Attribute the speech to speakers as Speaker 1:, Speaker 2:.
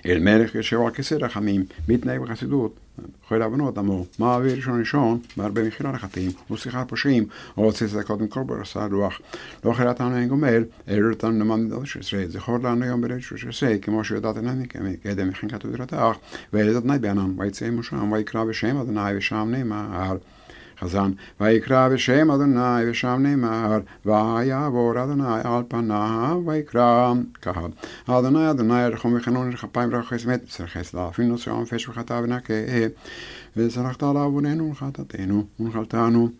Speaker 1: אל מלך יושב על כיסא רחמים, מתנהג בחסידות. חייל הבנות אמרו, מה אבי ראשון בהרבה מחילה לחטאים, ושיחת פושעים, או רוצה צדקות מכל ברסה רוח. לא חילתנו אין גומל, אלא אותנו למען מדעות 13, זכור לנו יום בליל 13, כמו שיודעת אינני קדם מחנקת ודרתך, ואלה אדוני בענן, ויצא מושם, ויקרא בשם אדוני, ושם נאמר. חזן, ויקרא בשם אדוני, ושם נאמר, ויעבור אדוני על פניו, ויקרא קהל. אדוני, אדוני, רחום וחנון, לכפיים ורחס מת, וצריכס לאפין נושא עמפש וחטא ונקה, וצרכת עליו עוננו ולחטאתנו, ונחלתנו,